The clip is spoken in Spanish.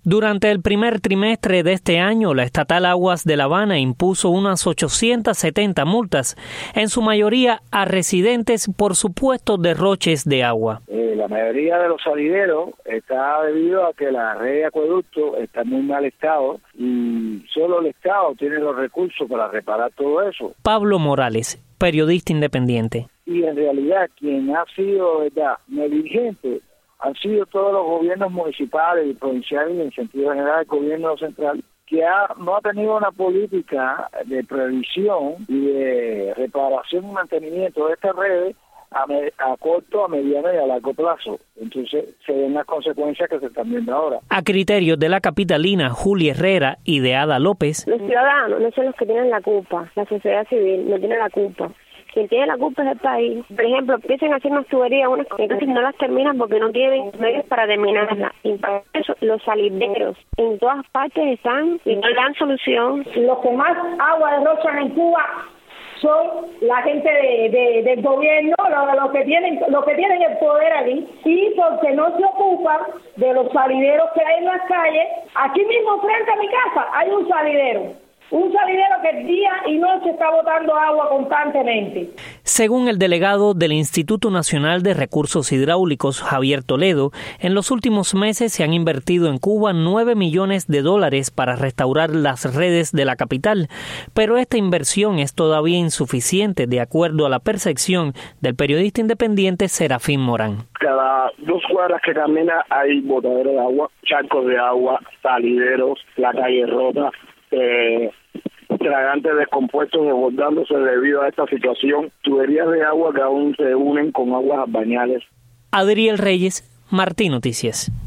Durante el primer trimestre de este año, la Estatal Aguas de La Habana impuso unas 870 multas, en su mayoría a residentes por supuestos derroches de agua. La mayoría de los salideros está debido a que la red de acueducto está en muy mal estado y solo el Estado tiene los recursos para reparar todo eso. Pablo Morales, periodista independiente. Y en realidad quien ha sido negligente han sido todos los gobiernos municipales y provinciales y en sentido general el gobierno central, que no ha tenido una política de previsión y de reparación y mantenimiento de estas redes a corto, a mediano y a largo plazo. Entonces se ven las consecuencias que se están viendo ahora. A criterio de la capitalina Julia Herrera y de Ada López, los ciudadanos no son los que tienen la culpa, la sociedad civil no tiene la culpa. Quien tiene la culpa es el país. Por ejemplo, empiezan a hacer unas tuberías, unas cosas, no las terminan porque no tienen medios para terminarlas. Y para eso, los salideros en todas partes están y no dan solución. Los que más agua derrochan en Cuba son la gente del gobierno, los que tienen el poder aquí, y porque no se ocupan de los salideros que hay en las calles. Aquí mismo frente a mi casa hay un salidero que día y noche está botando agua constantemente. Según el delegado del Instituto Nacional de Recursos Hidráulicos, Javier Toledo, en los últimos meses se han invertido en Cuba $9 millones para restaurar las redes de la capital, pero esta inversión es todavía insuficiente, de acuerdo a la percepción del periodista independiente Serafín Morán. Cada 2 cuadras que camina hay botaderos de agua, charcos de agua, salideros, la calle rota, tragantes descompuestos desbordándose debido a esta situación, tuberías de agua que aún se unen con aguas bañales. Adriel Reyes, Martín Noticias.